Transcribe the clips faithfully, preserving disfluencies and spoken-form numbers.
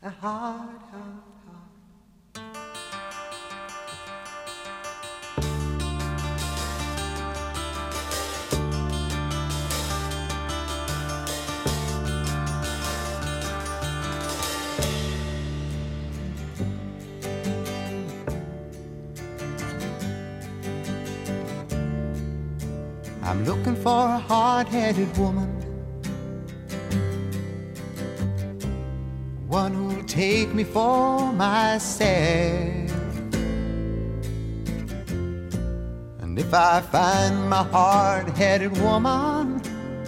a hard, hard, hard. I'm looking for a hard-headed woman, one who'll take me for myself. And if I find my hard-headed woman,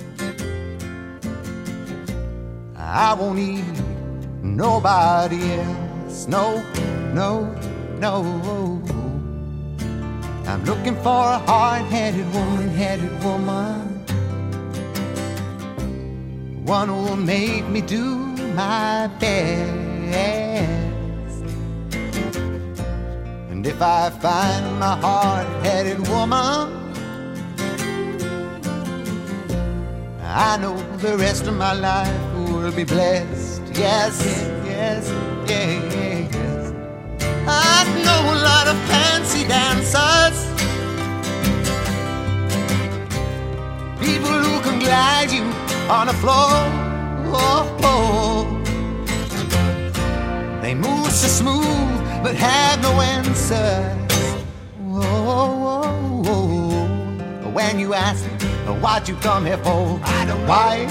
I won't need nobody else. No, no, no. I'm looking for a hard-headed woman, headed woman, one who will make me do my best. And if I find my hard-headed woman, I know the rest of my life will be blessed. Yes, yes, yes. I know a lot of fancy dancers, people who can glide you on the floor. Oh, oh. They move so smooth but have no answers. Oh, oh, oh. When you ask what you come here for, I don't know why.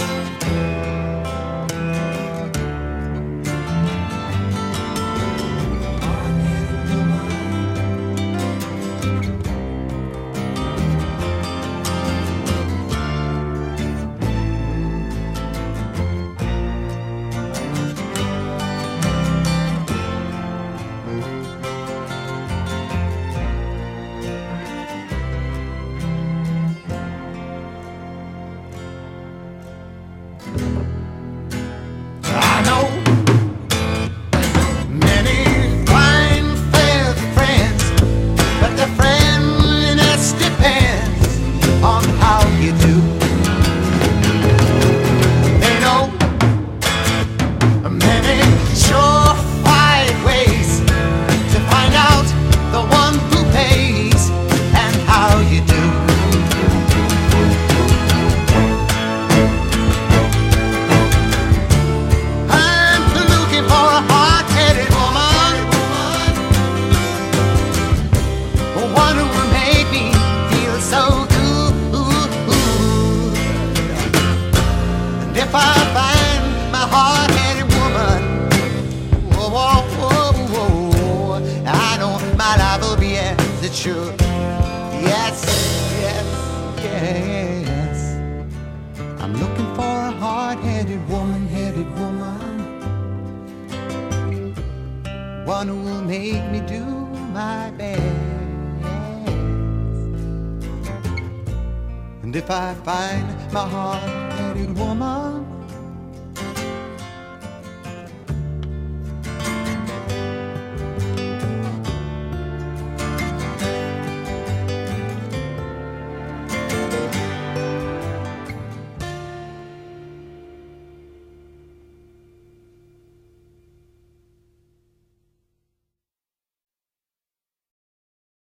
If I find my hard-headed woman, whoa, whoa, whoa, whoa, I know my life will be as it should. Yes, yes, yes. I'm looking for a hard-headed woman, headed woman, one who will make me do my best. And if I find my hard-headed woman,